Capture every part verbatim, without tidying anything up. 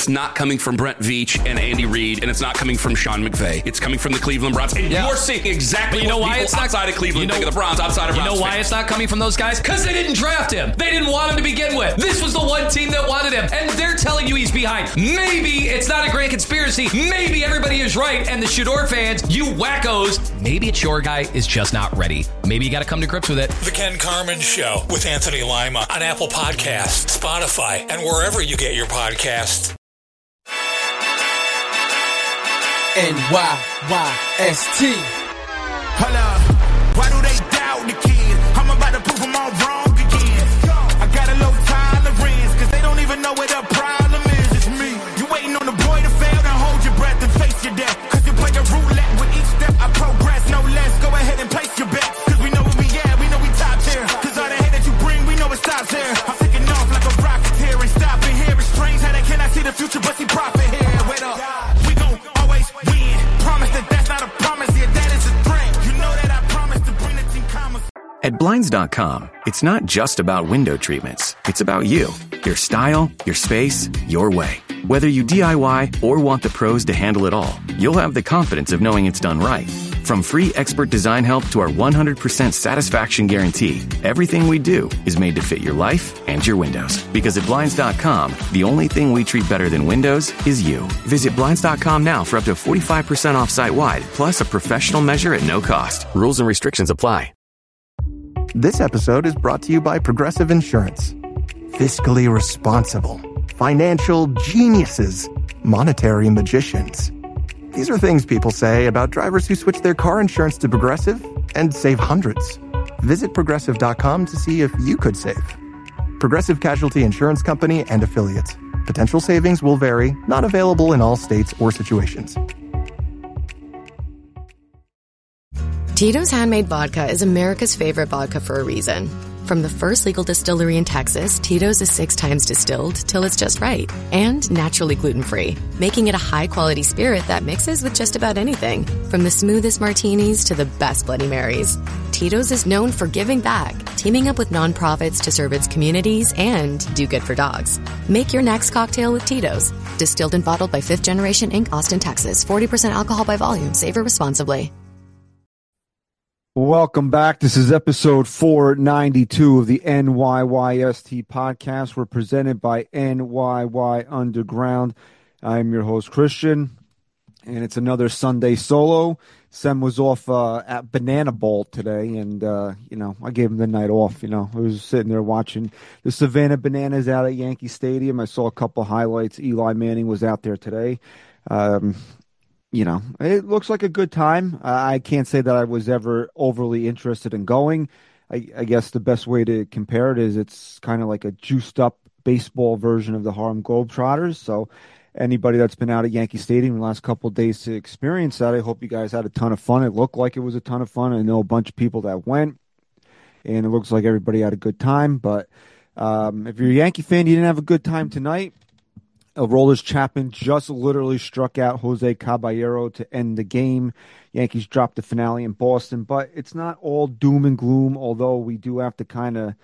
it's not coming from Brent Veach and Andy Reid, and it's not coming from Sean McVay. It's coming from the Cleveland Browns. And yeah. you're seeing exactly but you know what why people it's not, outside of Cleveland you know, think of the Browns, outside of You Browns know why fans. it's not coming from those guys? Because they didn't draft him. They didn't want him to begin with. This was the one team that wanted him, and they're telling you he's behind. Maybe it's not a grand conspiracy. Maybe everybody is right, and the Shador fans, you wackos, maybe it's your guy is just not ready. Maybe you got to come to grips with it. The Ken Carman Show with Anthony Lima on Apple Podcasts, Spotify, and wherever you get your podcasts. N Y Y S T. Hold up. Why do they doubt the kid? I'm about to prove them all wrong again. I got a low tolerance, cause they don't even know what the problem is. It's me. You waiting on the boy to fail, then hold your breath and face your death. Cause you play a roulette with each step I progress, no less. Go ahead and place your bets. Cause we know where we at, we know we top tier. Cause all the hate that you bring, we know it stops here. I'm taking off like a rocket here and stopping here. It's strange how they cannot see the future, but see profit here. Wait up. We gon' always win. Promise that that's not a promise, yeah, that is a threat. You know that I promise to bring the team commas. At Blinds dot com, it's not just about window treatments. It's about you, your style, your space, your way. Whether you D I Y or want the pros to handle it all, you'll have the confidence of knowing it's done right. From free expert design help to our one hundred percent satisfaction guarantee, everything we do is made to fit your life and your windows. Because at Blinds dot com, the only thing we treat better than windows is you. Visit Blinds dot com now for up to forty-five percent off site-wide, plus a professional measure at no cost. Rules and restrictions apply. This episode is brought to you by Progressive Insurance. Fiscally responsible, financial geniuses, monetary magicians. These are things people say about drivers who switch their car insurance to Progressive and save hundreds. Visit Progressive dot com to see if you could save. Progressive Casualty Insurance Company and Affiliates. Potential savings will vary, not available in all states or situations. Tito's Handmade Vodka is America's favorite vodka for a reason. From the first legal distillery in Texas, Tito's is six times distilled till it's just right. And naturally gluten-free, making it a high-quality spirit that mixes with just about anything. From the smoothest martinis to the best Bloody Marys. Tito's is known for giving back, teaming up with nonprofits to serve its communities and do good for dogs. Make your next cocktail with Tito's. Distilled and bottled by Fifth Generation Incorporated, Austin, Texas. forty percent alcohol by volume. Savor responsibly. Welcome back. This is episode four ninety-two of the N Y Y S T podcast. We're presented by N Y Y Underground. I'm your host, Christian, and it's another Sunday solo. Sem was off uh, at Banana Bowl today, and, uh, you know, I gave him the night off. You know, I was sitting there watching the Savannah Bananas out at Yankee Stadium. I saw a couple highlights. Eli Manning was out there today. Um You know, it looks like a good time. Uh, I can't say that I was ever overly interested in going. I, I guess the best way to compare it is it's kind of like a juiced up baseball version of the Harlem Globetrotters. So anybody that's been out at Yankee Stadium in the last couple of days to experience that, I hope you guys had a ton of fun. It looked like it was a ton of fun. I know a bunch of people that went, and it looks like everybody had a good time. But um, if you're a Yankee fan, you didn't have a good time tonight. Aroldis Chapman just literally struck out Jose Caballero to end the game. Yankees dropped the finale in Boston, but it's not all doom and gloom, although we do have to kind of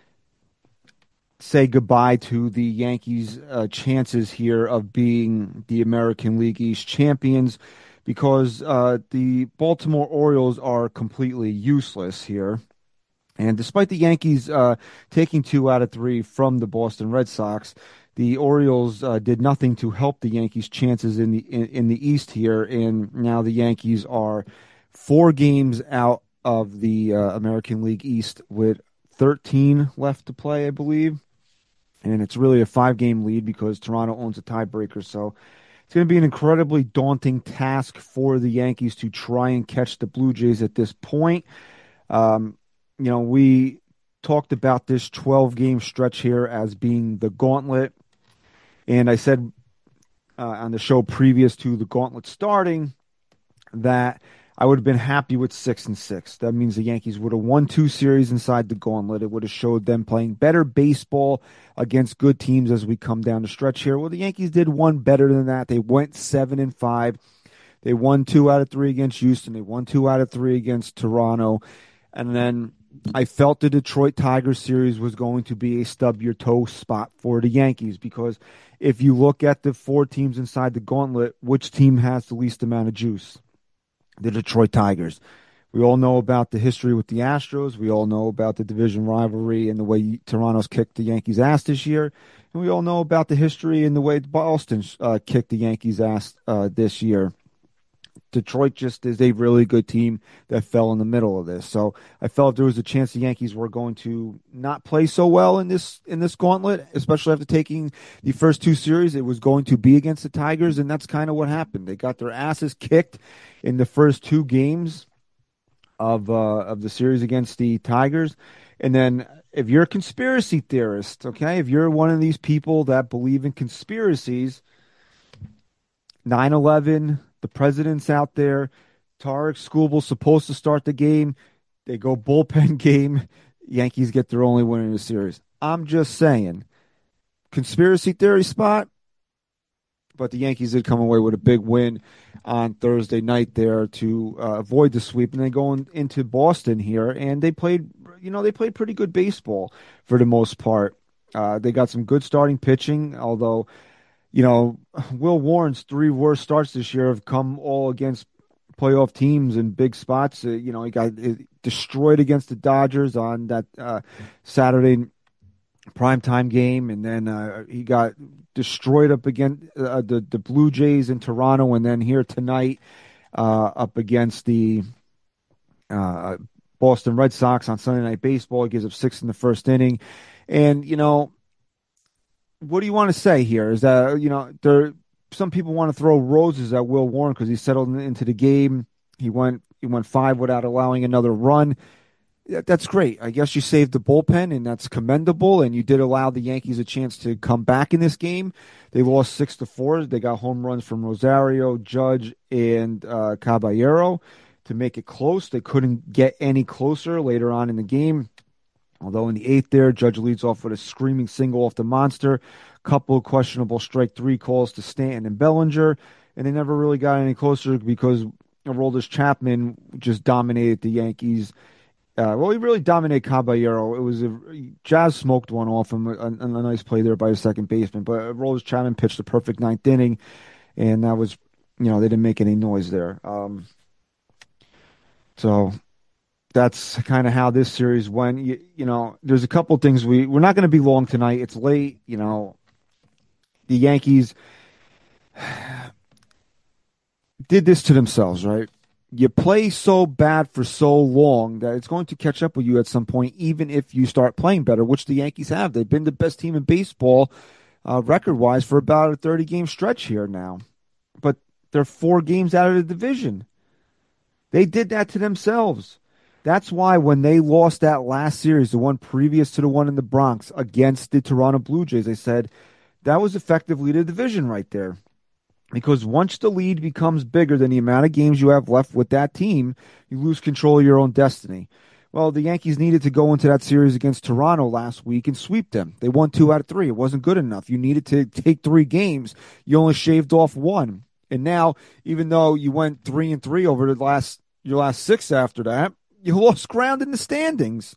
say goodbye to the Yankees' uh, chances here of being the American League East champions because uh, the Baltimore Orioles are completely useless here. And despite the Yankees uh, taking two out of three from the Boston Red Sox, the Orioles uh, did nothing to help the Yankees' chances in the in, in the East here, and now the Yankees are four games out of the uh, American League East with thirteen left to play, I believe, and it's really a five-game lead because Toronto owns a tiebreaker, so it's going to be an incredibly daunting task for the Yankees to try and catch the Blue Jays at this point. Um, you know, we talked about this twelve-game stretch here as being the gauntlet. And I said uh, on the show previous to the gauntlet starting that I would have been happy with six and six. That means the Yankees would have won two series inside the gauntlet. It would have showed them playing better baseball against good teams as we come down the stretch here. Well, the Yankees did one better than that. They went seven and five. They won two out of three against Houston. They won two out of three against Toronto. And then I felt the Detroit Tigers series was going to be a stub your toe spot for the Yankees, because if you look at the four teams inside the gauntlet, which team has the least amount of juice? The Detroit Tigers. We all know about the history with the Astros. We all know about the division rivalry and the way Toronto's kicked the Yankees' ass this year. And we all know about the history and the way Boston uh, kicked the Yankees' ass uh, this year. Detroit just is a really good team that fell in the middle of this. So I felt there was a chance the Yankees were going to not play so well in this in this gauntlet, especially after taking the first two series. It was going to be against the Tigers, and that's kind of what happened. They got their asses kicked in the first two games of uh, of the series against the Tigers. And then if you're a conspiracy theorist, okay, if you're one of these people that believe in conspiracies, nine eleven, the president's out there, Tarek Skubal supposed to start the game, they go bullpen game, Yankees get their only win in the series. I'm just saying, conspiracy theory spot, but the Yankees did come away with a big win on Thursday night there to uh, avoid the sweep, and then going into Boston here, and they played, you know, they played pretty good baseball for the most part. Uh, they got some good starting pitching, although, you know, Will Warren's three worst starts this year have come all against playoff teams in big spots. Uh, you know, he got uh, destroyed against the Dodgers on that uh, Saturday primetime game, and then uh, he got destroyed up against uh, the, the Blue Jays in Toronto, and then here tonight uh, up against the uh, Boston Red Sox on Sunday Night Baseball. He gives up six in the first inning. And, you know, what do you want to say here? Is that, you know, there some people want to throw roses at Will Warren because he settled into the game. He went he went five without allowing another run. That's great. I guess you saved the bullpen, and that's commendable. And you did allow the Yankees a chance to come back in this game. They lost six to four. They got home runs from Rosario, Judge, and uh, Caballero to make it close. They couldn't get any closer later on in the game. Although in the eighth there, Judge leads off with a screaming single off the monster. Couple of questionable strike three calls to Stanton and Bellinger, and they never really got any closer because Aroldis Chapman just dominated the Yankees. Uh, well, he really dominated Caballero. It was a, Jazz smoked one off him, a, a, a nice play there by the second baseman. But Aroldis Chapman pitched a perfect ninth inning, and that was, you know, they didn't make any noise there. Um, so that's kind of how this series went. You, you know, there's a couple things we we're not going to be long tonight. It's late. You know, the Yankees did this to themselves, right? You play so bad for so long that it's going to catch up with you at some point, even if you start playing better, which the Yankees have. They've been the best team in baseball uh, record-wise for about a thirty-game stretch here now. But they're four games out of the division. They did that to themselves. That's why when they lost that last series, the one previous to the one in the Bronx against the Toronto Blue Jays, they said that was effectively the division right there. Because once the lead becomes bigger than the amount of games you have left with that team, you lose control of your own destiny. Well, the Yankees needed to go into that series against Toronto last week and sweep them. They won two out of three. It wasn't good enough. You needed to take three games. You only shaved off one. And now, even though you went three and three over the last your last six after that, you lost ground in the standings.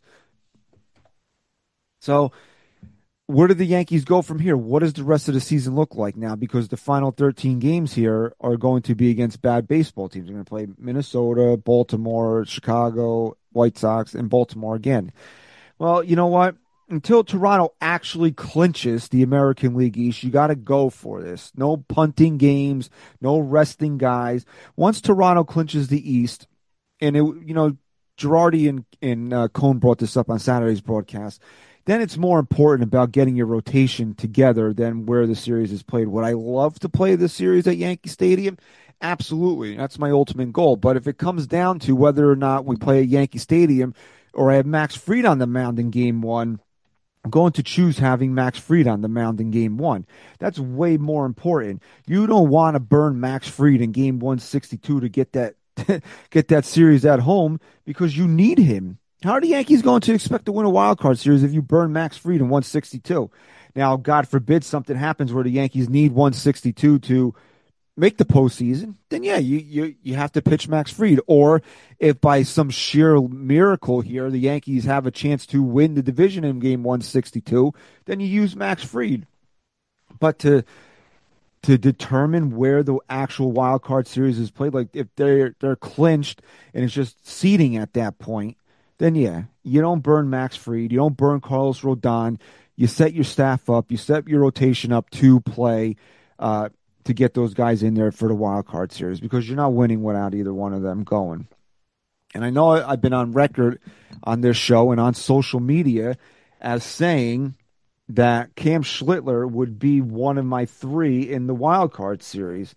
So where do the Yankees go from here? What does the rest of the season look like now? Because the final thirteen games here are going to be against bad baseball teams. They're going to play Minnesota, Baltimore, Chicago, White Sox, and Baltimore again. Well, you know what? Until Toronto actually clinches the American League East, you got to go for this. No punting games, no resting guys. Once Toronto clinches the East, and, it, you know, Girardi and, and uh, Cohn brought this up on Saturday's broadcast, then it's more important about getting your rotation together than where the series is played. Would I love to play this series at Yankee Stadium? Absolutely. That's my ultimate goal. But if it comes down to whether or not we play at Yankee Stadium or I have Max Fried on the mound in game one, I'm going to choose having Max Fried on the mound in game one. That's way more important. You don't want to burn Max Fried in game one sixty-two to get that get that series at home because you need him. How are the Yankees going to expect to win a wild card series if you burn Max Fried in one sixty-two? Now, God forbid something happens where the Yankees need one sixty-two to make the postseason, then yeah, you, you, you have to pitch Max Fried. Or if by some sheer miracle here the Yankees have a chance to win the division in game one sixty-two, then you use Max Fried. But to to determine where the actual wild card series is played, like if they're they're clinched and it's just seeding at that point, then yeah, you don't burn Max Fried, you don't burn Carlos Rodon, you set your staff up, you set your rotation up to play uh, to get those guys in there for the wild card series, because you're not winning without either one of them going. And I know I've been on record on this show and on social media as saying that Cam Schlittler would be one of my three in the wild card series.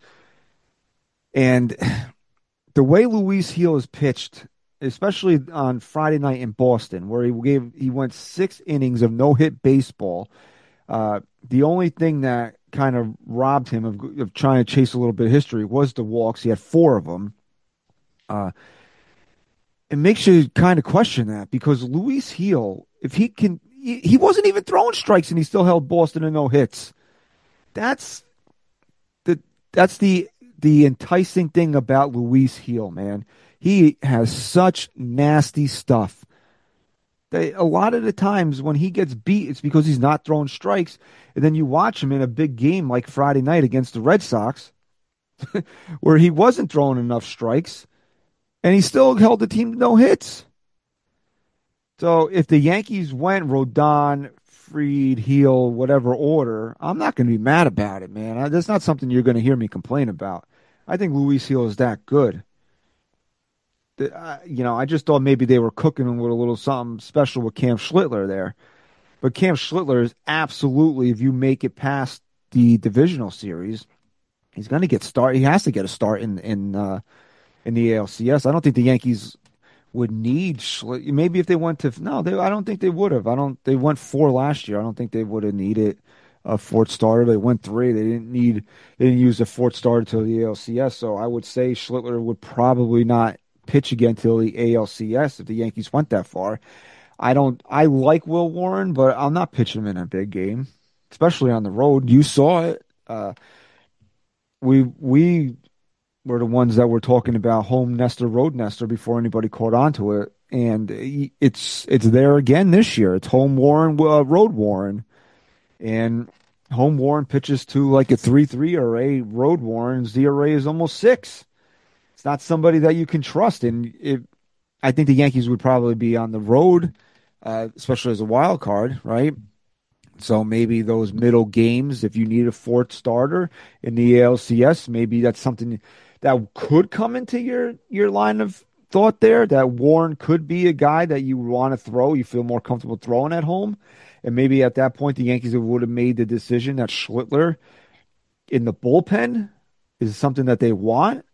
And the way Luis Gil has pitched, especially on Friday night in Boston, where he gave he went six innings of no-hit baseball, uh, the only thing that kind of robbed him of, of trying to chase a little bit of history was the walks. He had four of them. Uh, it makes you kind of question that, because Luis Gil, if he can, he, he wasn't even throwing strikes and he still held Boston to no hits. That's the that's the the enticing thing about Luis Gil, man. He has such nasty stuff. They, a lot of the times when he gets beat, it's because he's not throwing strikes. And then you watch him in a big game like Friday night against the Red Sox, where he wasn't throwing enough strikes, and he still held the team to no hits. So if the Yankees went Rodon, Fried, Gil, whatever order, I'm not going to be mad about it, man. I, that's not something you're going to hear me complain about. I think Luis Gil is that good. The, uh, you know, I just thought maybe they were cooking him with a little something special with Cam Schlittler there. But Cam Schlittler is absolutely, if you make it past the divisional series, he's going to get start. He has to get a start in in uh, in the A L C S. I don't think the Yankees would need Schlittler. Maybe if they went to no, they, I don't think they would have. I don't. They went four last year. I don't think they would have needed a fourth starter. They went three. They didn't need. They didn't use a fourth starter to the A L C S. So I would say Schlittler would probably not pitch again till the A L C S if the Yankees went that far. I don't. I like Will Warren, but I'm not pitching him in a big game, especially on the road. You saw it. Uh, we we were the ones that were talking about home Nestor, road Nestor before anybody caught on to it, and it's it's there again this year. It's home Warren, uh, road Warren, and home Warren pitches to like a three three E R A. Road Warren's E R A is almost six. It's not somebody that you can trust, and it, I think the Yankees would probably be on the road, uh, especially as a wild card, right? So maybe those middle games, if you need a fourth starter in the A L C S, maybe that's something that could come into your, your line of thought there, that Warren could be a guy that you want to throw, you feel more comfortable throwing at home. And maybe at that point, the Yankees would have made the decision that Schlittler in the bullpen is something that they want.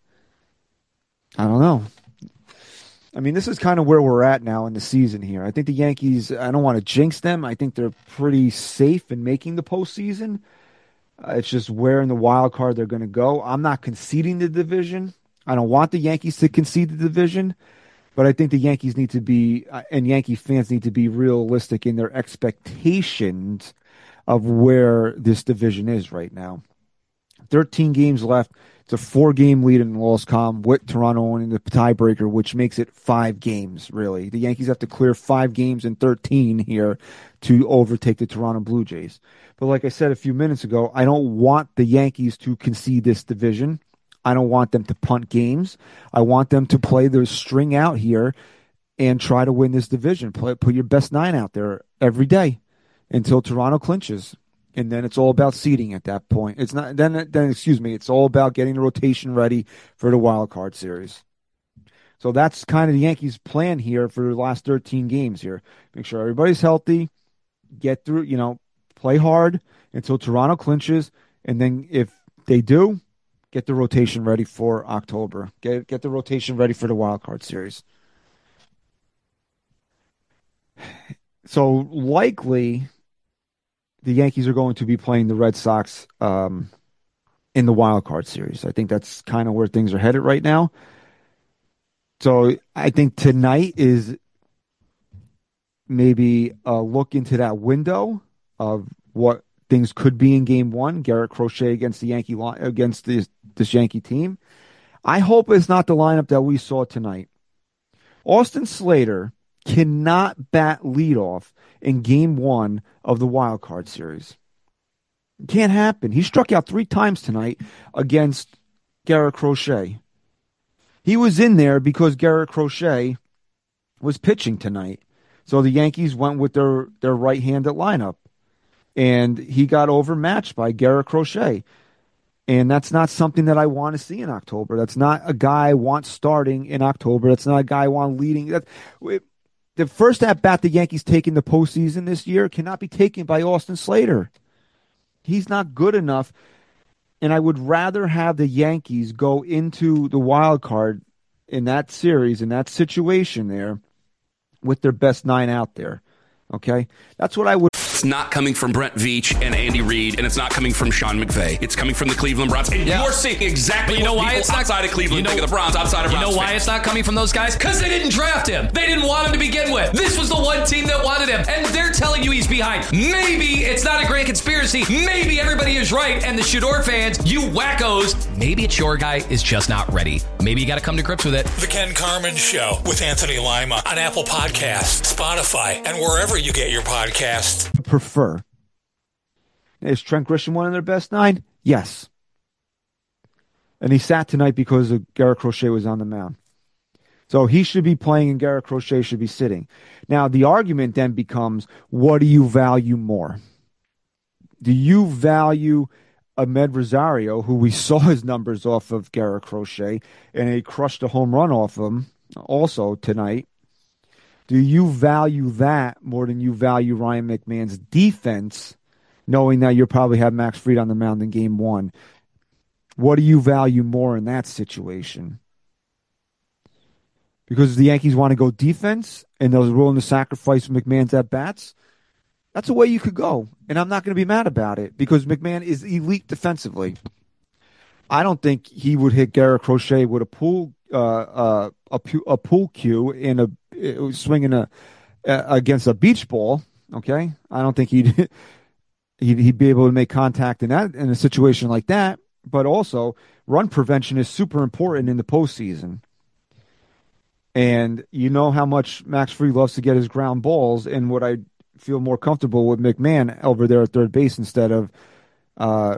I don't know. I mean, this is kind of where we're at now in the season here. I think the Yankees, I don't want to jinx them. I think they're pretty safe in making the postseason. Uh, it's just where in the wild card they're going to go. I'm not conceding the division. I don't want the Yankees to concede the division, but I think the Yankees need to be, uh, and Yankee fans need to be realistic in their expectations of where this division is right now. thirteen games left. It's a four-game lead in the loss column with Toronto owning the tiebreaker, which makes it five games, really. The Yankees have to clear five games in thirteen here to overtake the Toronto Blue Jays. But like I said a few minutes ago, I don't want the Yankees to concede this division. I don't want them to punt games. I want them to play their string out here and try to win this division. Play, put your best nine out there every day until Toronto clinches. And then it's all about seeding at that point. It's not then. Then excuse me. It's all about getting the rotation ready for the wild card series. So that's kind of the Yankees' plan here for the last thirteen games. Here, make sure everybody's healthy, get through. You know, play hard until Toronto clinches, and then if they do, get the rotation ready for October. Get get the rotation ready for the wild card series. So likely, the Yankees are going to be playing the Red Sox um, in the wild card series. I think that's kind of where things are headed right now. So I think tonight is maybe a look into that window of what things could be in Game One. Garrett Crochet against the Yankee against the this Yankee team. I hope it's not the lineup that we saw tonight. Austin Slater cannot bat leadoff in game one of the wild card series. It can't happen. He struck out three times tonight against Garrett Crochet. He was in there because Garrett Crochet was pitching tonight. So the Yankees went with their, their right-handed lineup. And he got overmatched by Garrett Crochet. And that's not something that I want to see in October. That's not a guy I want starting in October. That's not a guy I want leading. That, the first at-bat the Yankees take in the postseason this year cannot be taken by Austin Slater. He's not good enough. And I would rather have the Yankees go into the wild card in that series, in that situation there, with their best nine out there. Okay? That's what I would. It's not coming from Brent Veach and Andy Reid, and it's not coming from Sean McVay. It's coming from the Cleveland Browns. And yeah. you're seeing exactly you know what why people it's not, outside of Cleveland you know, think of the Browns, outside of You Browns know why fans. it's not coming from those guys? Because they didn't draft him. They didn't want him to begin with. This was the one team that wanted him, and they're telling you he's behind. Maybe it's not a grand conspiracy. Maybe everybody is right, and the Shador fans, you wackos, maybe it's your guy is just not ready. Maybe you got to come to grips with it. The Ken Carman Show with Anthony Lima on Apple Podcasts, Spotify, and wherever you get your podcasts. Prefer. Is Trent Grisham one of their best nine? Yes. And he sat tonight because of Garrett Crochet was on the mound. So he should be playing and Garrett Crochet should be sitting. Now, the argument then becomes, what do you value more? Do you value Ahmed Rosario, who we saw his numbers off of Garrett Crochet, and he crushed a home run off him also tonight? Do you value that more than you value Ryan McMahon's defense, knowing that you'll probably have Max Fried on the mound in game one? What do you value more in that situation? Because the Yankees want to go defense and they're willing to sacrifice McMahon's at-bats, that's a way you could go. And I'm not going to be mad about it because McMahon is elite defensively. I don't think he would hit Garrett Crochet with a pool uh, uh, a, a pool cue in a uh, swinging a uh, against a beach ball. Okay, I don't think he'd he'd, he'd be able to make contact in that in a situation like that. But also, run prevention is super important in the postseason. And you know how much Max Fried loves to get his ground balls, and what I feel more comfortable with McMahon over there at third base instead of uh,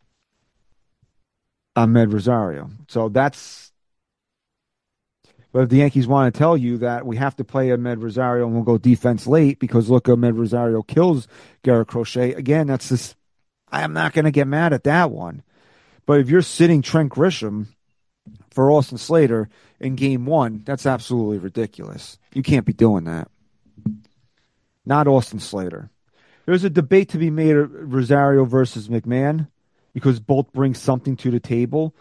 Ahmed Rosario. So that's. But if the Yankees want to tell you that we have to play Ahmed Rosario and we'll go defense late because look, Ahmed Rosario kills Garrett Crochet, again, that's this. I am not going to get mad at that one. But if you're sitting Trent Grisham for Austin Slater in game one, that's absolutely ridiculous. You can't be doing that. Not Austin Slater. There's a debate to be made of Rosario versus McMahon because both bring something to the table,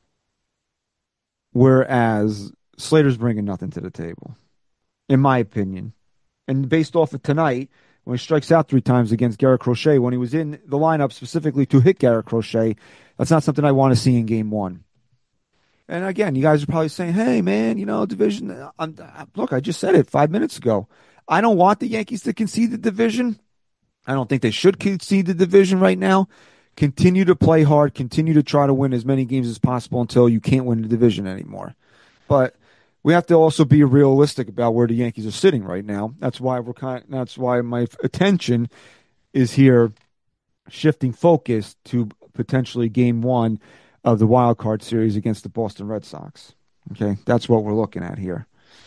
whereas Slater's bringing nothing to the table, in my opinion. And based off of tonight, when he strikes out three times against Garrett Crochet, when he was in the lineup specifically to hit Garrett Crochet, that's not something I want to see in game one. And again, you guys are probably saying, hey, man, you know, division. I'm, look, I just said it five minutes ago. I don't want the Yankees to concede the division. I don't think they should concede the division right now. Continue to play hard. Continue to try to win as many games as possible until you can't win the division anymore. But we have to also be realistic about where the Yankees are sitting right now. That's why we're kind of, that's why my attention is here, shifting focus to potentially game one of the wild card series against the Boston Red Sox. Okay, that's what we're looking at here.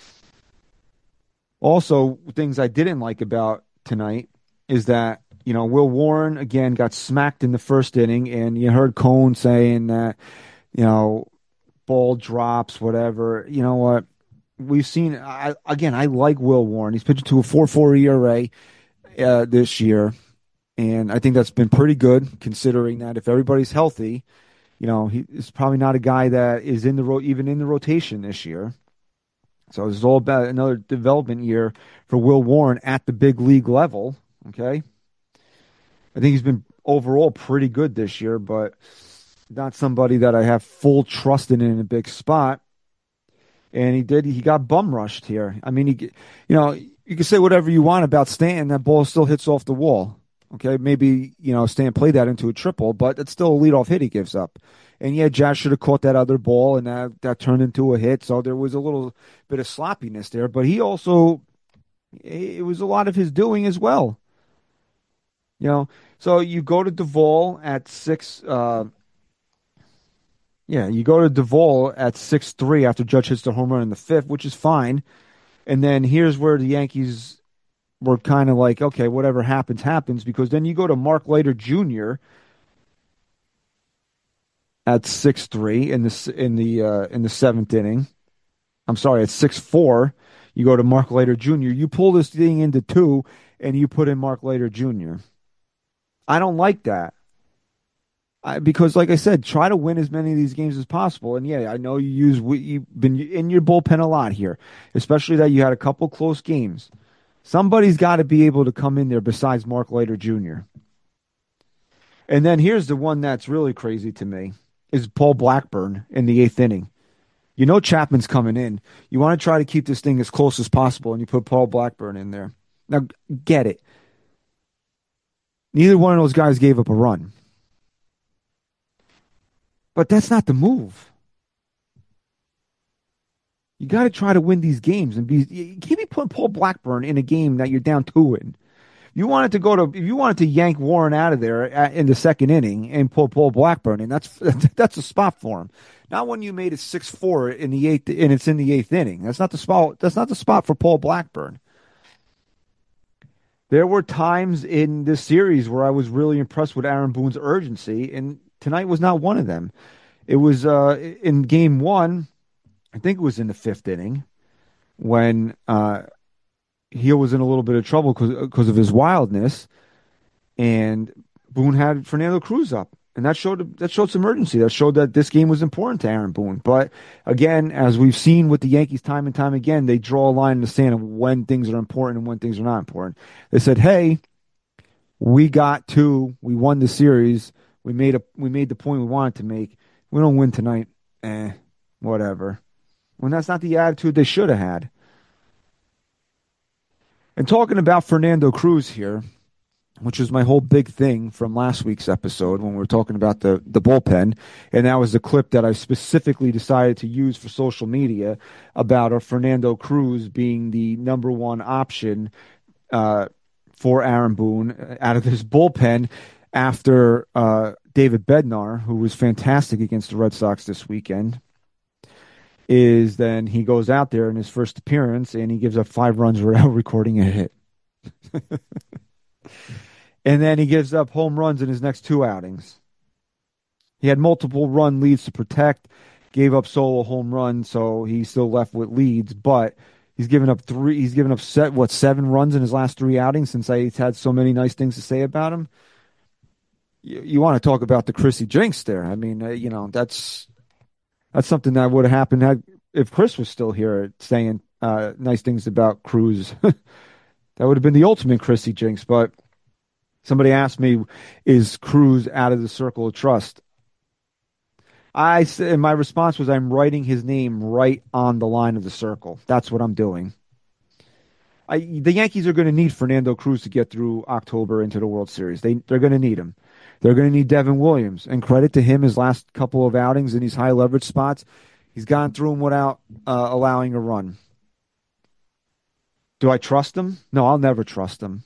Also, things I didn't like about tonight is that, you know, Will Warren, again, got smacked in the first inning, and you heard Cone saying that, you know, ball drops, whatever. You know what? We've seen, I, again, I like Will Warren. He's pitching to a four point four E R A uh, this year, and I think that's been pretty good considering that if everybody's healthy, you know, he's probably not a guy that is in the ro- even in the rotation this year. So this is all about another development year for Will Warren at the big league level. Okay, I think he's been overall pretty good this year, but not somebody that I have full trust in in a big spot. And he did. He got bum rushed here. I mean, he, you know, you can say whatever you want about Stanton. That ball still hits off the wall. Okay, maybe, you know, Stan played that into a triple, but it's still a leadoff hit he gives up. And yeah, Jazz should have caught that other ball, and that, that turned into a hit. So there was a little bit of sloppiness there. But he also, it was a lot of his doing as well. You know, so you go to Duvall at six. Uh, yeah, you go to Duvall at six three after Judge hits the home run in the fifth, which is fine. And then here's where the Yankees were kind of like, okay, whatever happens, happens, because then you go to Mark Leiter Junior at six three in the in the uh, in the seventh inning. I'm sorry, at six four. You go to Mark Leiter Junior You pull this thing into two, and you put in Mark Leiter Junior I don't like that. I, because, like I said, try to win as many of these games as possible. And yeah, I know you use you've been in your bullpen a lot here, especially that you had a couple close games. Somebody's got to be able to come in there besides Mark Leiter Junior And then here's the one that's really crazy to me is Paul Blackburn in the eighth inning. You know Chapman's coming in. You want to try to keep this thing as close as possible, and you put Paul Blackburn in there. Now, get it. Neither one of those guys gave up a run. But that's not the move. You got to try to win these games and be. You can't be putting Paul Blackburn in a game that you're down two in. You wanted to go to. If you wanted to yank Warren out of there at, in the second inning and pull Paul Blackburn in, that's that's a spot for him. Not when you made it six four in the eighth, and it's in the eighth inning. That's not the spot. That's not the spot for Paul Blackburn. There were times in this series where I was really impressed with Aaron Boone's urgency, and tonight was not one of them. It was uh, in game one, I think it was in the fifth inning, when uh, Heel was in a little bit of trouble because of his wildness, and Boone had Fernando Cruz up. And that showed that showed some urgency. That showed that this game was important to Aaron Boone. But again, as we've seen with the Yankees time and time again, they draw a line in the sand of when things are important and when things are not important. They said, "Hey, we got two. We won the series. We made a we made the point we wanted to make. We don't win tonight. Eh, whatever." When that's not the attitude they should have had. And talking about Fernando Cruz here, which was my whole big thing from last week's episode when we were talking about the, the bullpen. And that was the clip that I specifically decided to use for social media about a Fernando Cruz being the number one option uh, for Aaron Boone out of his bullpen after uh, David Bednar, who was fantastic against the Red Sox this weekend, is then he goes out there in his first appearance and he gives up five runs without recording a hit. And then he gives up home runs in his next two outings. He had multiple run leads to protect, gave up solo home runs, so he's still left with leads. But he's given up three. He's given up set what seven runs in his last three outings. Since he's had so many nice things to say about him. You, you want to talk about the Chrissy jinx there? I mean, uh, you know that's that's something that would have happened had, if Chris was still here saying uh, nice things about Cruz. That would have been the ultimate Chrissy jinx, but. Somebody asked me, is Cruz out of the circle of trust? I said, and my response was, I'm writing his name right on the line of the circle. That's what I'm doing. I, the Yankees are going to need Fernando Cruz to get through October into the World Series. They, they're going to need him. They're going to need Devin Williams. And credit to him, his last couple of outings in these high leverage spots, he's gone through them without uh, allowing a run. Do I trust him? No, I'll never trust him.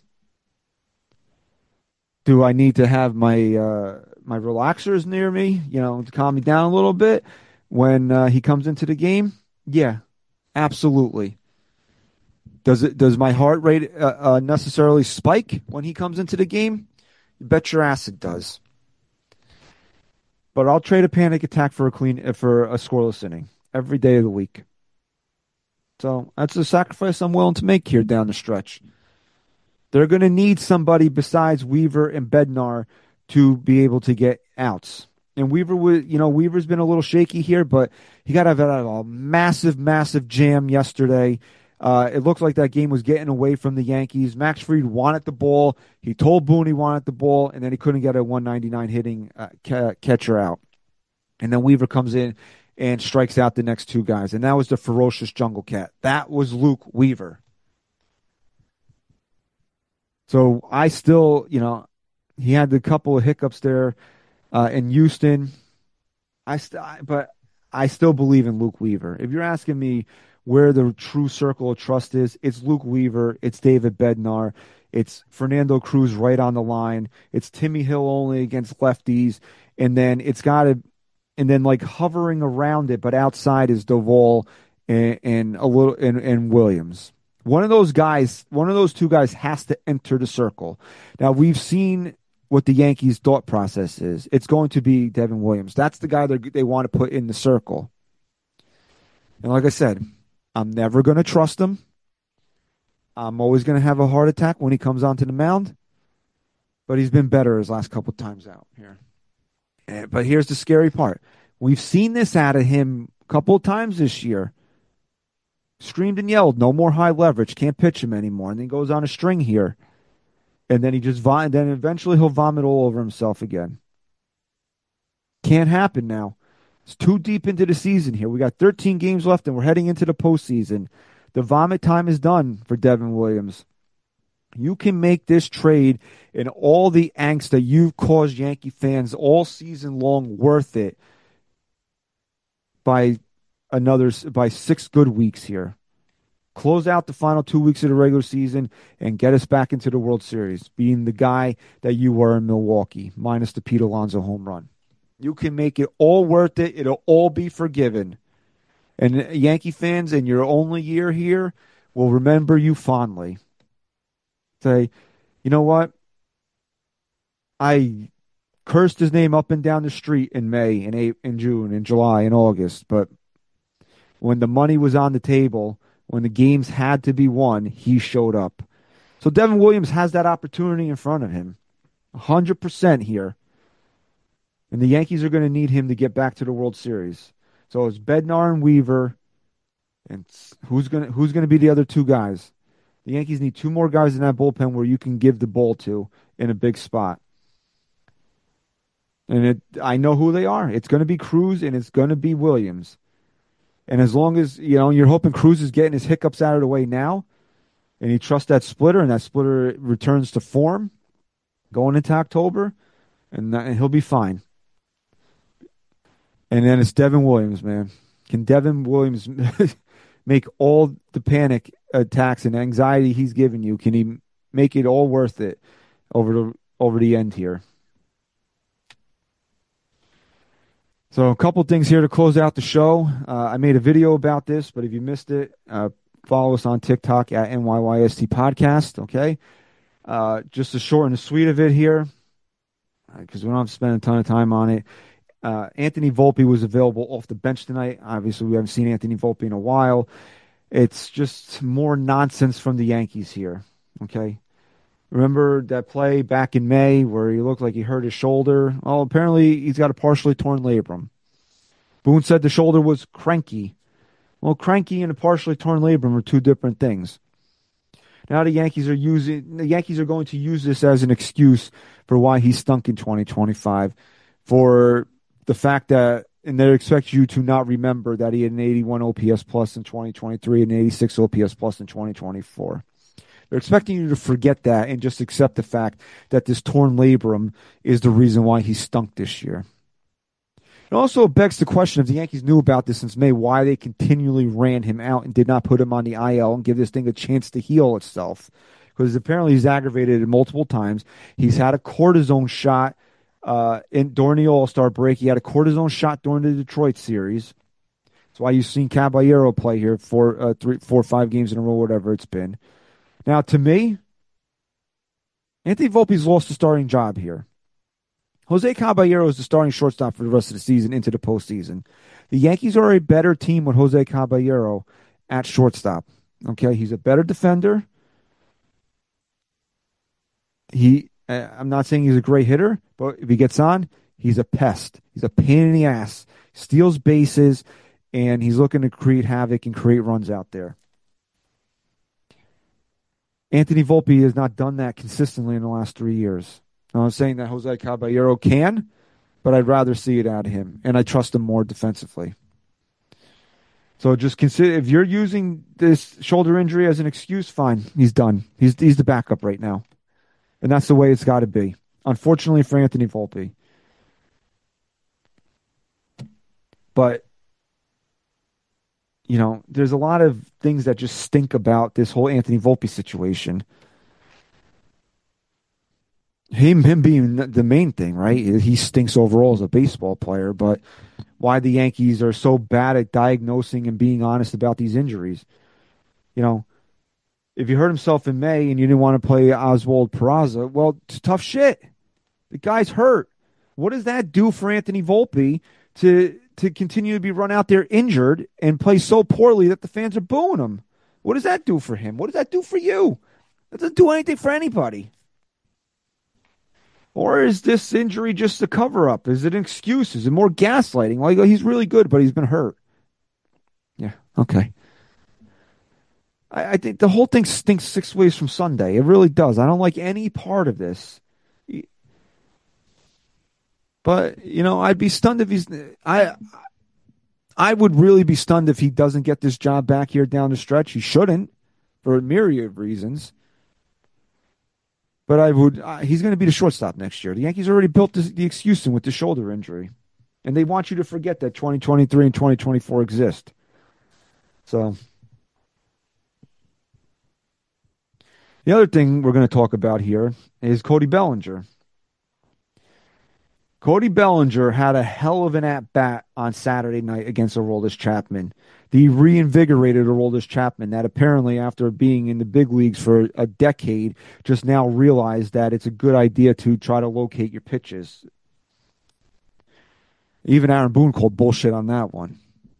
Do I need to have my uh, my relaxers near me, you know, to calm me down a little bit when uh, he comes into the game? Yeah, absolutely. Does it? Does my heart rate uh, uh, necessarily spike when he comes into the game? You bet your ass it does. But I'll trade a panic attack for a clean for a scoreless inning every day of the week. So that's a sacrifice I'm willing to make here down the stretch. They're going to need somebody besides Weaver and Bednar to be able to get outs. And Weaver, was, you know, Weaver's been a little shaky here, but he got out of a massive, massive jam yesterday. Uh, it looked like that game was getting away from the Yankees. Max Fried wanted the ball. He told Boone he wanted the ball, and then he couldn't get a one ninety-nine hitting uh, ca- catcher out. And then Weaver comes in and strikes out the next two guys. And that was the ferocious jungle cat. That was Luke Weaver. So I still, you know, he had a couple of hiccups there uh, in Houston. I st- but I still believe in Luke Weaver. If you're asking me where the true circle of trust is, it's Luke Weaver, it's David Bednar, it's Fernando Cruz right on the line, it's Timmy Hill only against lefties, and then it's got to, and then like hovering around it, but outside is Doval and, and a little and, and Williams. One of those guys, one of those two guys has to enter the circle. Now, we've seen what the Yankees' thought process is. It's going to be Devin Williams. That's the guy they want to put in the circle. And like I said, I'm never going to trust him. I'm always going to have a heart attack when he comes onto the mound. But he's been better his last couple times out here. And, but here's the scary part. We've seen this out of him a couple of times this year. Screamed and yelled, no more high leverage, can't pitch him anymore. And then goes on a string here. And then he just vom- then eventually he'll vomit all over himself again. Can't happen now. It's too deep into the season here. We got thirteen games left and we're heading into the postseason. The vomit time is done for Devin Williams. You can make this trade and all the angst that you've caused Yankee fans all season long worth it by another by six good weeks here. Close out the final two weeks of the regular season and get us back into the World Series, being the guy that you were in Milwaukee, minus the Pete Alonso home run. You can make it all worth it. It'll all be forgiven. And Yankee fans, in your only year here, will remember you fondly. Say, you know what? I cursed his name up and down the street in May and April, in June and July and August, but when the money was on the table, when the games had to be won, he showed up. So Devin Williams has that opportunity in front of him. one hundred percent here. And the Yankees are going to need him to get back to the World Series. So it's Bednar and Weaver. And who's going to, who's going to be the other two guys? The Yankees need two more guys in that bullpen where you can give the ball to in a big spot. And it, I know who they are. It's going to be Cruz and it's going to be Williams. And as long as, you know, you're hoping Cruz is getting his hiccups out of the way now, and he trusts that splitter, and that splitter returns to form going into October, and, that, and he'll be fine. And then it's Devin Williams, man. Can Devin Williams make all the panic attacks and anxiety he's given you, can he make it all worth it over the over the end here? So a couple things here to close out the show. Uh, I made a video about this, but if you missed it, uh, follow us on TikTok at N Y Y S T Podcast, okay? Uh, just the short and the sweet of it here, because uh, we don't have to spend a ton of time on it. Uh, Anthony Volpe was available off the bench tonight. Obviously, we haven't seen Anthony Volpe in a while. It's just more nonsense from the Yankees here, okay? Remember that play back in May where he looked like he hurt his shoulder? Well, apparently he's got a partially torn labrum. Boone said the shoulder was cranky. Well, cranky and a partially torn labrum are two different things. Now the Yankees are using the Yankees are going to use this as an excuse for why he stunk in twenty twenty-five, for the fact that, and they expect you to not remember that he had an eighty-one O P S plus in twenty twenty-three and an eighty-six O P S plus in twenty twenty-four. They're expecting you to forget that and just accept the fact that this torn labrum is the reason why he stunk this year. It also begs the question, if the Yankees knew about this since May, why they continually ran him out and did not put him on the I L and give this thing a chance to heal itself. Because apparently he's aggravated it multiple times. He's had a cortisone shot uh, in, during the All-Star break. He had a cortisone shot during the Detroit series. That's why you've seen Caballero play here for uh, three, four or five games in a row, whatever it's been. Now, to me, Anthony Volpe's lost the starting job here. Jose Caballero is the starting shortstop for the rest of the season into the postseason. The Yankees are a better team with Jose Caballero at shortstop. Okay, he's a better defender. He, I'm not saying he's a great hitter, but if he gets on, he's a pest. He's a pain in the ass. Steals bases, and he's looking to create havoc and create runs out there. Anthony Volpe has not done that consistently in the last three years. Now, I'm saying that Jose Caballero can, but I'd rather see it out of him, and I trust him more defensively. So just consider, if you're using this shoulder injury as an excuse, fine. He's done. He's he's the backup right now, and that's the way it's got to be. unfortunately for Anthony Volpe. But, you know, there's a lot of things that just stink about this whole Anthony Volpe situation. Him, him being the main thing, right? He stinks overall as a baseball player, but why the Yankees are so bad at diagnosing and being honest about these injuries. You know, if you hurt himself in May and you didn't want to play Oswald Peraza, well, it's tough shit. The guy's hurt. What does that do for Anthony Volpe to to continue to be run out there injured and play so poorly that the fans are booing him? What does that do for him? What does that do for you? That doesn't do anything for anybody. Or is this injury just a cover-up? Is it an excuse? Is it more gaslighting? Well, he's really good, but he's been hurt. Yeah, okay. I, I think the whole thing stinks six ways from Sunday. It really does. I don't like any part of this. But, you know, I'd be stunned if he's... I I would really be stunned if he doesn't get this job back here down the stretch. He shouldn't, for a myriad of reasons. But I would. Uh, he's going to be the shortstop next year. The Yankees already built this, the excuse in with the shoulder injury, and they want you to forget that twenty twenty-three and twenty twenty-four exist. So, the other thing we're going to talk about here is Cody Bellinger. Cody Bellinger had a hell of an at-bat on Saturday night against Aroldis Chapman. The reinvigorated Aroldis Chapman that apparently, after being in the big leagues for a decade, just now realized that it's a good idea to try to locate your pitches. Even Aaron Boone called bullshit on that one.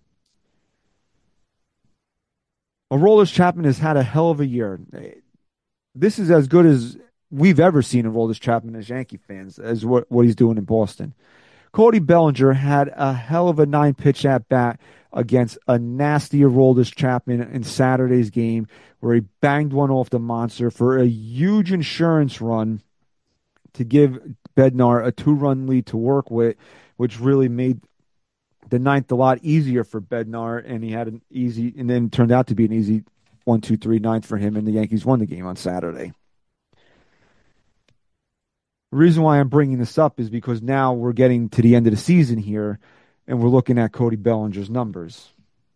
Aroldis Chapman has had a hell of a year. This is as good as we've ever seen Aroldis Chapman as Yankee fans, as what, what he's doing in Boston. Cody Bellinger had a hell of a nine-pitch at-bat against a nasty Aroldis Chapman in Saturday's game, where he banged one off the monster for a huge insurance run to give Bednar a two-run lead to work with, which really made the ninth a lot easier for Bednar, and he had an easy, and then turned out to be an easy one, two, three, ninth for him, and the Yankees won the game on Saturday. The reason why I'm bringing this up is because now we're getting to the end of the season here, and we're looking at Cody Bellinger's numbers.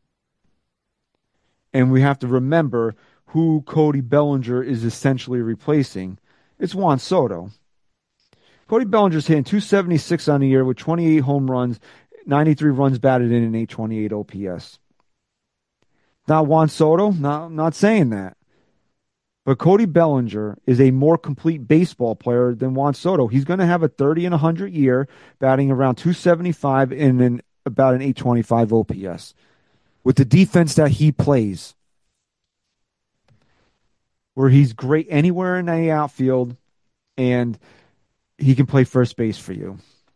And we have to remember who Cody Bellinger is essentially replacing. It's Juan Soto. Cody Bellinger's hitting two seventy-six on the year with twenty-eight home runs, ninety-three runs batted in, and eight twenty-eight O P S. Not Juan Soto? No, I'm not saying that. But Cody Bellinger is a more complete baseball player than Juan Soto. He's going to have a thirty and one hundred year, batting around two seventy-five and an, about an eight twenty-five O P S. With the defense that he plays, where he's great anywhere in the outfield, and he can play first base for you.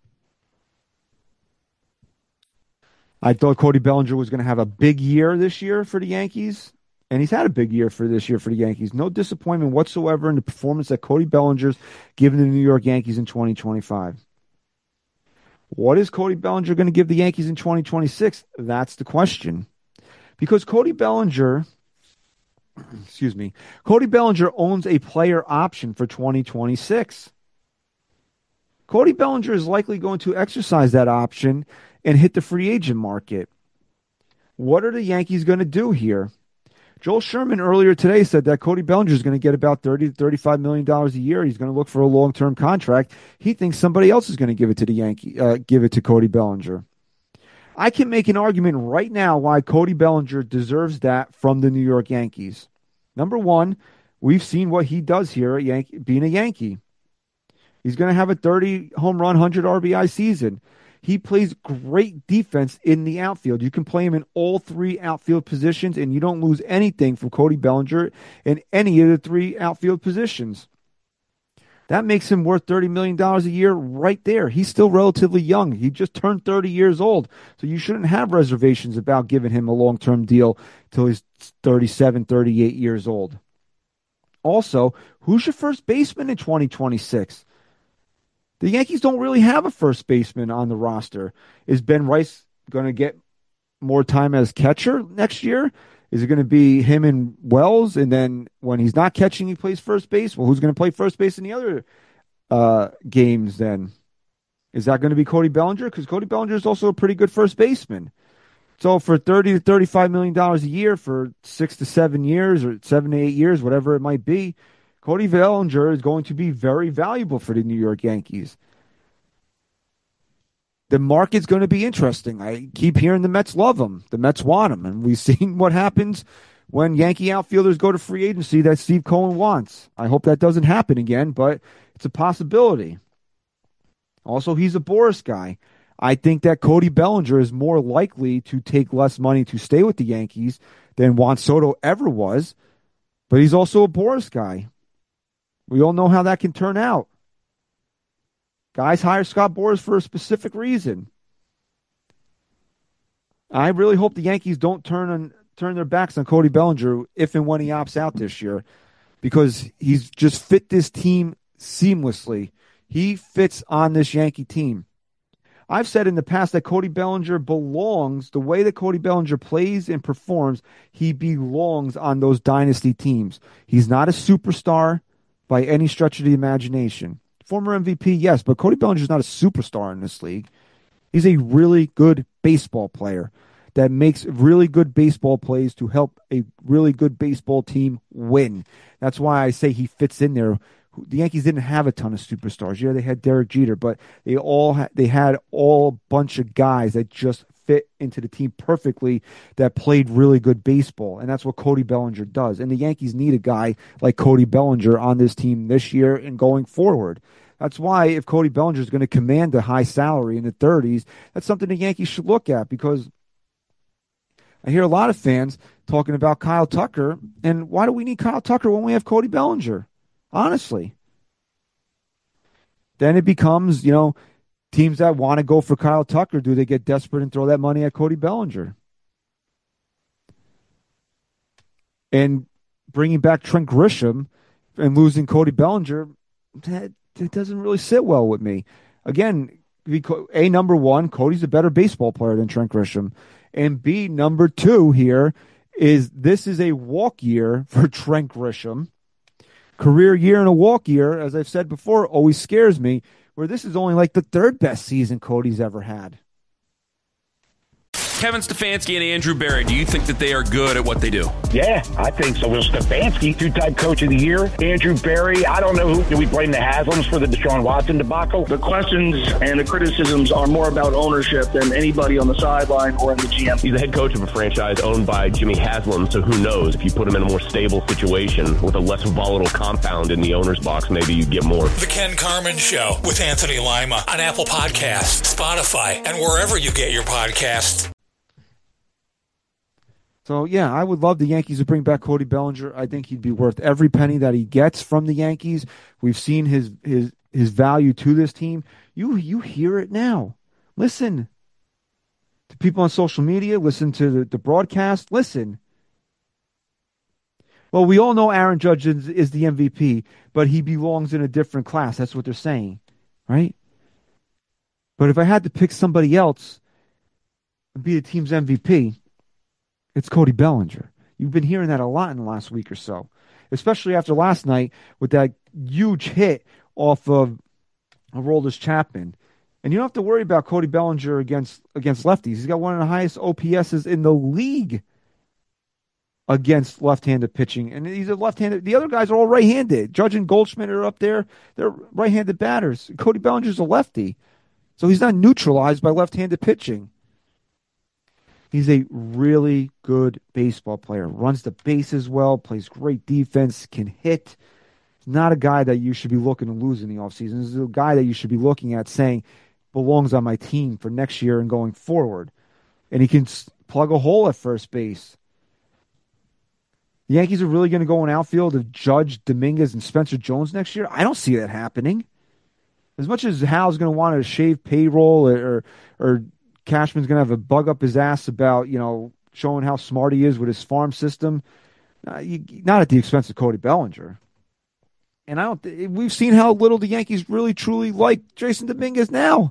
I thought Cody Bellinger was going to have a big year this year for the Yankees. And he's had a big year for this year for the Yankees. No disappointment whatsoever in the performance that Cody Bellinger's given the New York Yankees in twenty twenty-five. What is Cody Bellinger going to give the Yankees in twenty twenty-six? That's the question. Because Cody Bellinger, excuse me, Cody Bellinger owns a player option for twenty twenty-six. Cody Bellinger is likely going to exercise that option and hit the free agent market. What are the Yankees going to do here? Joel Sherman earlier today said that Cody Bellinger is going to get about thirty to thirty-five million dollars a year. He's going to look for a long-term contract. He thinks somebody else is going to give it to the Yankee, uh, give it to Cody Bellinger. I can make an argument right now why Cody Bellinger deserves that from the New York Yankees. Number one, we've seen what he does here at Yankee, being a Yankee. He's going to have a thirty home run, one hundred R B I season. He plays great defense in the outfield. You can play him in all three outfield positions, and you don't lose anything from Cody Bellinger in any of the three outfield positions. That makes him worth thirty million dollars a year right there. He's still relatively young. He just turned thirty years old, so you shouldn't have reservations about giving him a long-term deal till he's thirty-seven, thirty-eight years old. Also, who's your first baseman in twenty twenty-six? The Yankees don't really have a first baseman on the roster. Is Ben Rice going to get more time as catcher next year? Is it going to be him and Wells, and then when he's not catching, he plays first base? Well, who's going to play first base in the other uh, games then? Is that going to be Cody Bellinger? Because Cody Bellinger is also a pretty good first baseman. So for thirty to thirty-five million dollars a year for six to seven years or seven to eight years, whatever it might be, Cody Bellinger is going to be very valuable for the New York Yankees. The market's going to be interesting. I keep hearing the Mets love him. The Mets want him. And we've seen what happens when Yankee outfielders go to free agency that Steve Cohen wants. I hope that doesn't happen again, but it's a possibility. Also, he's a Boris guy. I think that Cody Bellinger is more likely to take less money to stay with the Yankees than Juan Soto ever was, but he's also a Boris guy. We all know how that can turn out. Guys hire Scott Boras for a specific reason. I really hope the Yankees don't turn on, turn their backs on Cody Bellinger if and when he opts out this year, because he's just fit this team seamlessly. He fits on this Yankee team. I've said in the past that Cody Bellinger belongs, the way that Cody Bellinger plays and performs, he belongs on those dynasty teams. He's not a superstar by any stretch of the imagination. Former M V P, yes, but Cody Bellinger's not a superstar in this league. He's a really good baseball player that makes really good baseball plays to help a really good baseball team win. That's why I say he fits in there. The Yankees didn't have a ton of superstars. Yeah, they had Derek Jeter, but they all ha- they had all a bunch of guys that just fit into the team perfectly that played really good baseball, and that's what Cody Bellinger does. And the Yankees need a guy like Cody Bellinger on this team this year and going forward. That's why if Cody Bellinger is going to command a high salary in the thirties, that's something the Yankees should look at, because I hear a lot of fans talking about Kyle Tucker, and why do we need Kyle Tucker when we have Cody Bellinger? Honestly. Then it becomes, you know, teams that want to go for Kyle Tucker, do they get desperate and throw that money at Cody Bellinger? And bringing back Trent Grisham and losing Cody Bellinger, that, that doesn't really sit well with me. Again, A, number one, Cody's a better baseball player than Trent Grisham. And B, number two here is this is a walk year for Trent Grisham. Career year and a walk year, as I've said before, always scares me, where this is only like the third best season Cody's ever had. Kevin Stefanski and Andrew Berry, do you think that they are good at what they do? Yeah, I think so. Well, Stefanski, two-time coach of the year. Andrew Berry, I don't know who. Do we blame the Haslams for the Deshaun Watson debacle? The questions and the criticisms are more about ownership than anybody on the sideline or in the G M. He's the head coach of a franchise owned by Jimmy Haslam, so who knows? If you put him in a more stable situation with a less volatile compound in the owner's box, maybe you get more. The Ken Carman Show with Anthony Lima on Apple Podcasts, Spotify, and wherever you get your podcasts. So, yeah, I would love the Yankees to bring back Cody Bellinger. I think he'd be worth every penny that he gets from the Yankees. We've seen his his his value to this team. You you hear it now. Listen to people on social media. Listen to the, the broadcast. Listen. Well, we all know Aaron Judge is, is the M V P, but he belongs in a different class. That's what they're saying, right? But if I had to pick somebody else and be the team's M V P, it's Cody Bellinger. You've been hearing that a lot in the last week or so, especially after last night with that huge hit off of Aroldis Chapman. And you don't have to worry about Cody Bellinger against against lefties. He's got one of the highest O P S's in the league against left-handed pitching. And he's a left-handed. The other guys are all right-handed. Judge and Goldschmidt are up there. They're right-handed batters. Cody Bellinger's a lefty. So he's not neutralized by left-handed pitching. He's a really good baseball player. Runs the bases well, plays great defense, can hit. He's not a guy that you should be looking to lose in the offseason. He's a guy that you should be looking at saying belongs on my team for next year and going forward. And he can plug a hole at first base. The Yankees are really going to go in outfield of Judge, Dominguez, and Spencer Jones next year? I don't see that happening. As much as Hal's going to want to shave payroll or or Cashman's going to have a bug up his ass about, you know, showing how smart he is with his farm system. Uh, you, not at the expense of Cody Bellinger. And I don't. Th- we've seen how little the Yankees really, truly like Jason Dominguez now.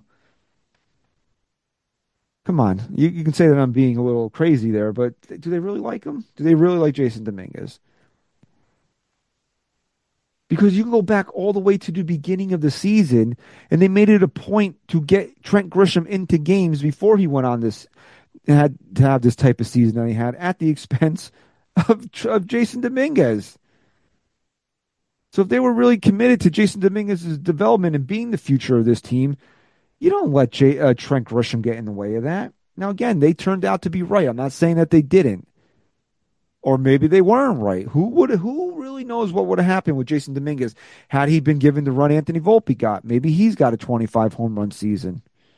Come on. You, you can say that I'm being a little crazy there, but do they really like him? Do they really like Jason Dominguez? Because you can go back all the way to the beginning of the season, and they made it a point to get Trent Grisham into games before he went on this, had to have this type of season that he had at the expense of, of Jason Dominguez. So if they were really committed to Jason Dominguez's development and being the future of this team, you don't let J, uh, Trent Grisham get in the way of that. Now, again, they turned out to be right. I'm not saying that they didn't. Or maybe they weren't right. Who would? Who really knows what would have happened with Jason Dominguez had he been given the run Anthony Volpe got? Maybe he's got a twenty-five home run season.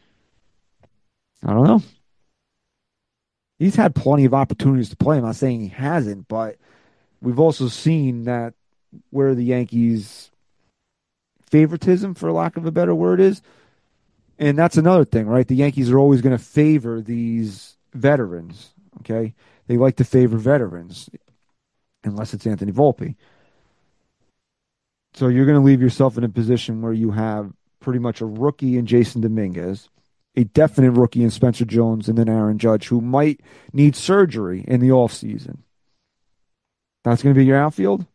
I don't know. He's had plenty of opportunities to play. I'm not saying he hasn't, but we've also seen that where the Yankees' favoritism, for lack of a better word, is. And that's another thing, right? The Yankees are always going to favor these veterans, okay? They like to favor veterans, unless it's Anthony Volpe. So you're going to leave yourself in a position where you have pretty much a rookie in Jason Dominguez, a definite rookie in Spencer Jones, and then Aaron Judge, who might need surgery in the offseason. That's going to be your outfield?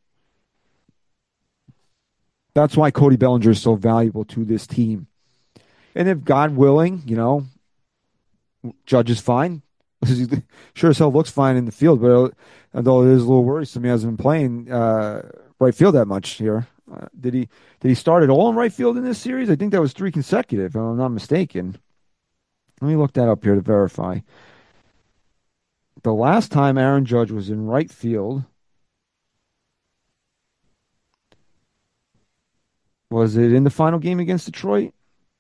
That's why Cody Bellinger is so valuable to this team. And if God willing, you know, Judge is fine. Sure as hell looks fine in the field, but although it is a little worrisome, he hasn't been playing uh, right field that much here. Uh, did he Did he start at all in right field in this series? I think that was three consecutive, if I'm not mistaken. Let me look that up here to verify. The last time Aaron Judge was in right field, was it in the final game against Detroit?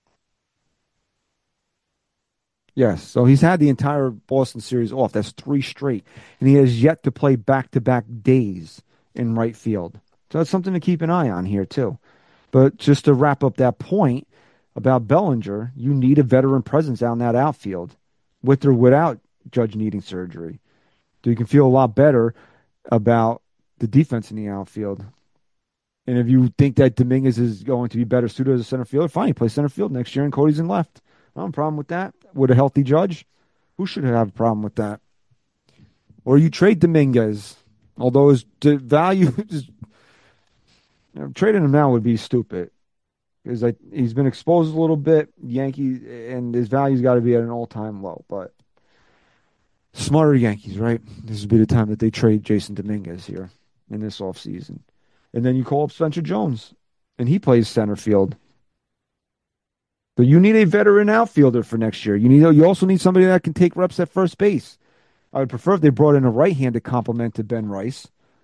Yes, so he's had the entire Boston series off. That's three straight. And he has yet to play back-to-back days in right field. So that's something to keep an eye on here, too. But just to wrap up that point about Bellinger, you need a veteran presence out in that outfield, with or without Judge needing surgery. So you can feel a lot better about the defense in the outfield. And if you think that Dominguez is going to be better suited as a center fielder, fine, he plays center field next year and Cody's in left. I don't have a problem with that. With a healthy Judge, who should have a problem with that? Or you trade Dominguez, although his value is, you know, trading him now would be stupid because like, he's been exposed a little bit. Yankees and his value's got to be at an all-time low. But smarter Yankees, right? This would be the time that they trade Jason Dominguez here in this offseason. And then you call up Spencer Jones, and he plays center field. So you need a veteran outfielder for next year. You need. You also need somebody that can take reps at first base. I would prefer if they brought in a right-handed complement to Ben Rice,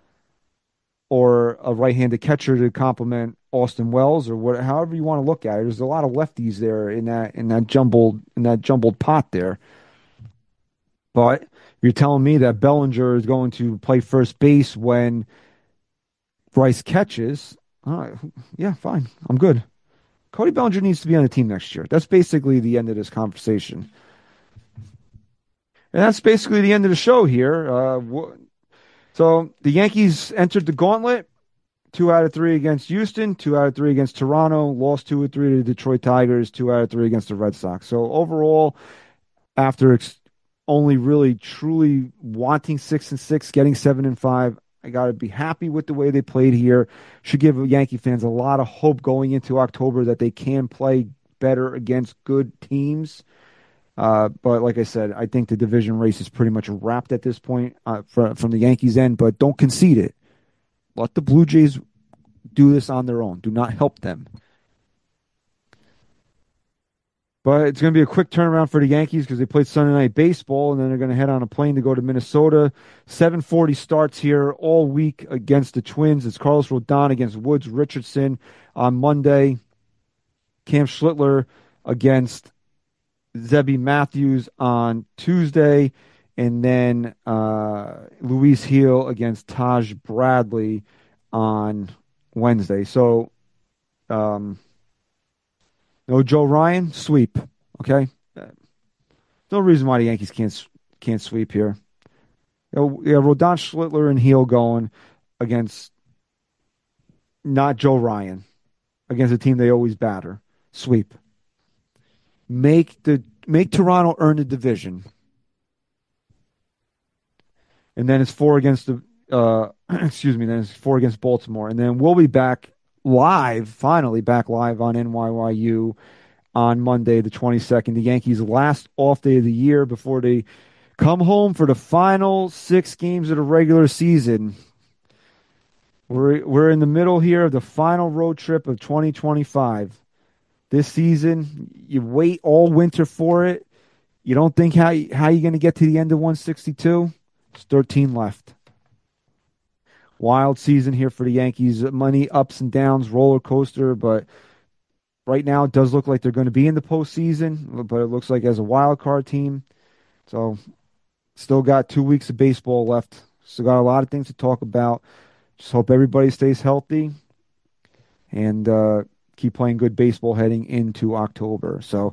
or a right-handed catcher to complement Austin Wells, or what. However you want to look at it. There's a lot of lefties there in that in that jumbled in that jumbled pot there. But you're telling me that Bellinger is going to play first base when Rice catches? All right, yeah, fine. I'm good. Cody Bellinger needs to be on the team next year. That's basically the end of this conversation. And that's basically the end of the show here. Uh, so the Yankees entered the gauntlet. Two out of three against Houston, two out of three against Toronto, lost two or three to the Detroit Tigers, two out of three against the Red Sox. So overall, after ex- only really truly wanting six and six, getting seven and five, I got to be happy with the way they played here. Should give Yankee fans a lot of hope going into October that they can play better against good teams. Uh, but like I said, I think the division race is pretty much wrapped at this point uh, from, from the Yankees' end, but don't concede it. Let the Blue Jays do this on their own. Do not help them. But it's going to be a quick turnaround for the Yankees because they played Sunday Night Baseball, and then they're going to head on a plane to go to Minnesota. seven forty starts here all week against the Twins. It's Carlos Rodon against Woods Richardson on Monday. Cam Schlittler against Zebby Matthews on Tuesday. And then uh, Luis Gil against Taj Bradley on Wednesday. So, um... no Joe Ryan, sweep. Okay, no reason why the Yankees can't can't sweep here. You know, yeah, Rodon, Schlittler, and Heel going against not Joe Ryan, against a team they always batter. Sweep. Make the make Toronto earn the division, and then it's four against the. Uh, excuse me. Then it's four against Baltimore, and then we'll be back live, finally back live on N Y Y U on Monday, the twenty-second. The Yankees' last off day of the year before they come home for the final six games of the regular season. We're, we're in the middle here of the final road trip of twenty twenty-five. This season, you wait all winter for it. You don't think how, how you're going to get to the end of one sixty-two? There's thirteen left. Wild season here for the Yankees. Money ups and downs, roller coaster, but right now it does look like they're going to be in the postseason, but it looks like as a wild card team. So still got two weeks of baseball left. Still got a lot of things to talk about. Just hope everybody stays healthy and uh, keep playing good baseball heading into October. So,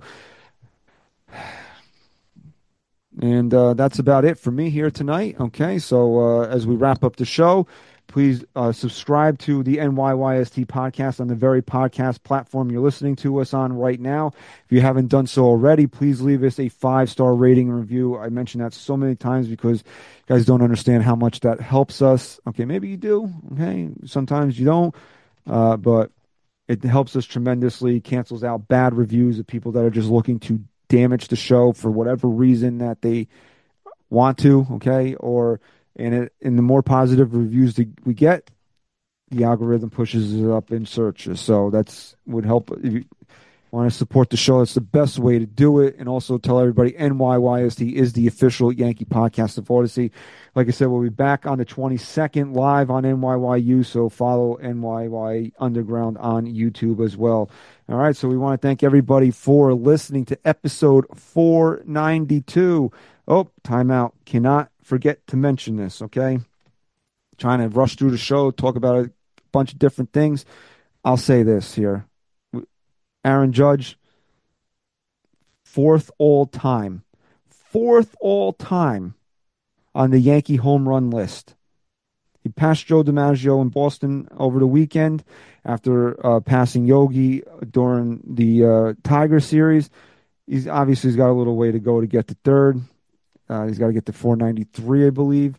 and uh, that's about it for me here tonight. Okay, so uh, as we wrap up the show, please uh, subscribe to the N Y Y S T podcast on the very podcast platform you're listening to us on right now. If you haven't done so already, please leave us a five-star rating and review. I mentioned that so many times because you guys don't understand how much that helps us. Okay, maybe you do. Okay, sometimes you don't. Uh, but it helps us tremendously, cancels out bad reviews of people that are just looking to damage the show for whatever reason that they want to, okay, or... And it, in the more positive reviews that we get, the algorithm pushes it up in searches. So that's would help. If you want to support the show, that's the best way to do it. And also tell everybody N Y Y S T is the official Yankee podcast of Odyssey. Like I said, we'll be back on the twenty-second live on N Y Y U. So follow N Y Y Underground on YouTube as well. All right. So we want to thank everybody for listening to episode four ninety-two. Oh, timeout. Cannot forget to mention this, okay? Trying to rush through the show, talk about a bunch of different things. I'll say this here. Aaron Judge, fourth all-time. Fourth all-time on the Yankee home run list. He passed Joe DiMaggio in Boston over the weekend after uh, passing Yogi during the uh, Tiger series. He's obviously he's got a little way to go to get to third. Uh, he's got to get to four ninety-three, I believe.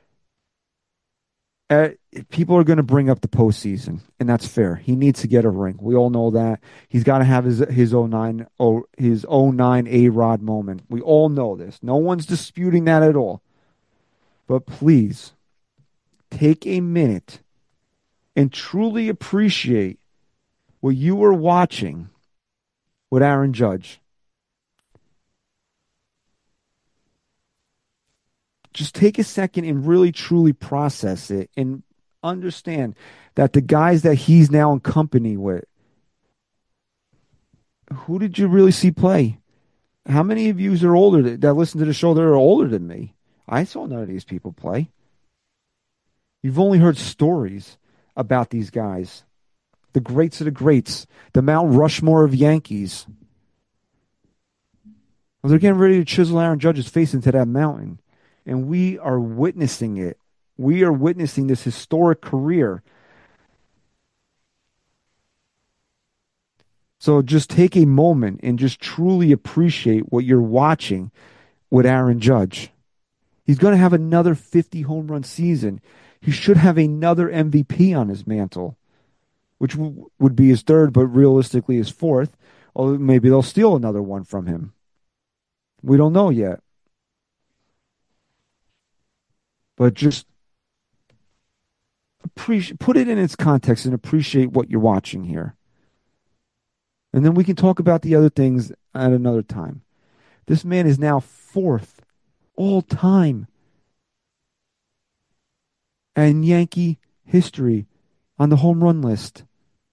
Uh, people are going to bring up the postseason, and that's fair. He needs to get a ring. We all know that. He's got to have his his oh nine oh, his oh nine A-Rod moment. We all know this. No one's disputing that at all. But please, take a minute and truly appreciate what you are watching with Aaron Judge. Just take a second and really truly process it and understand that the guys that he's now in company with, who did you really see play? How many of you are older that, that listen to the show that are older than me? I saw none of these people play. You've only heard stories about these guys. The greats of the greats. The Mount Rushmore of Yankees. Well, they're getting ready to chisel Aaron Judge's face into that mountain. And we are witnessing it. We are witnessing this historic career. So just take a moment and just truly appreciate what you're watching with Aaron Judge. He's going to have another fifty home run season. He should have another M V P on his mantle, which w- would be his third, but realistically his fourth. Or maybe they'll steal another one from him. We don't know yet. But just appreciate, put it in its context and appreciate what you're watching here. And then we can talk about the other things at another time. This man is now fourth all time in Yankee history on the home run list.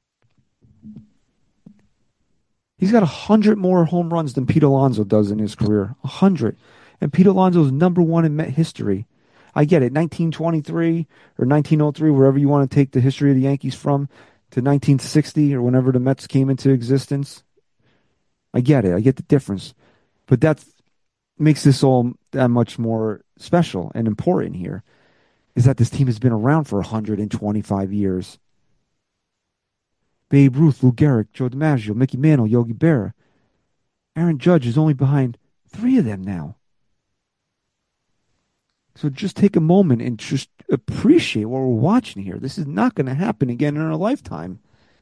He's got one hundred more home runs than Pete Alonso does in his career. one hundred. And Pete Alonso is number one in Met history. I get it, nineteen twenty-three or nineteen oh three, wherever you want to take the history of the Yankees from, to nineteen sixty or whenever the Mets came into existence. I get it. I get the difference. But that makes this all that much more special and important here, is that this team has been around for one hundred twenty-five years. Babe Ruth, Lou Gehrig, Joe DiMaggio, Mickey Mantle, Yogi Berra. Aaron Judge is only behind three of them now. So just take a moment and just appreciate what we're watching here. This is not going to happen again in our lifetime.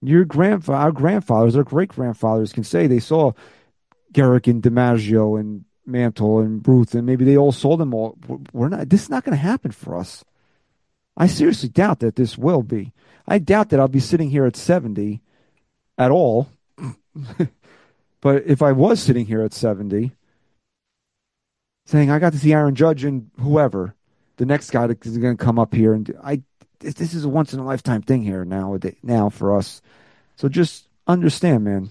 Your grandfather, our grandfathers, our great grandfathers can say they saw Gehrig and DiMaggio and Mantle and Ruth, and maybe they all saw them all. We're not. This is not going to happen for us. I seriously doubt that this will be. I doubt that I'll be sitting here at seventy at all. But if I was sitting here at seventy, saying I got to see Aaron Judge and whoever, the next guy that is going to come up here, and I, this, this is a once in a lifetime thing here now, now for us. So just understand, man.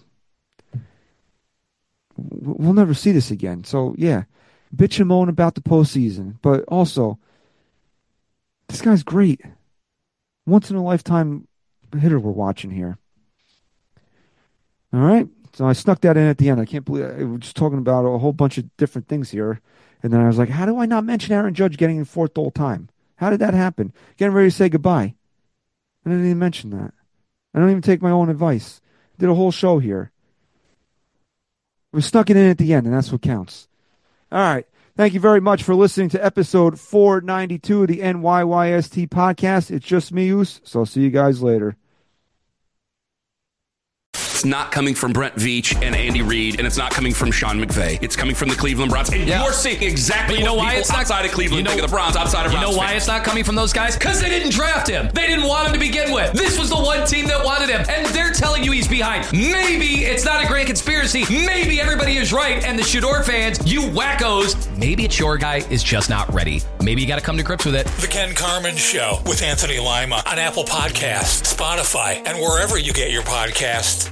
We'll never see this again. So yeah, bitch and moan about the postseason, but also this guy's great. Once in a lifetime hitter we're watching here. All right. So I snuck that in at the end. I can't believe I was just talking about a whole bunch of different things here. And then I was like, how do I not mention Aaron Judge getting in fourth all time? How did that happen? Getting ready to say goodbye. I didn't even mention that. I don't even take my own advice. I did a whole show here. We snuck it in at the end, and that's what counts. All right. Thank you very much for listening to episode four ninety-two of the N Y Y S T podcast. It's just me, Oos, so I'll see you guys later. It's not coming from Brent Veach and Andy Reid, and it's not coming from Sean McVay. It's coming from the Cleveland Browns. And yeah. you're seeing exactly you know what why people it's not, outside of Cleveland you know, think of the Browns, outside of You Browns know why fans. it's not coming from those guys? Because they didn't draft him. They didn't want him to begin with. This was the one team that wanted him, and they're telling you he's behind. Maybe it's not a grand conspiracy. Maybe everybody is right, and the Shador fans, you wackos, maybe it's your guy is just not ready. Maybe you got to come to grips with it. The Ken Carman Show with Anthony Lima on Apple Podcasts, Spotify, and wherever you get your podcasts.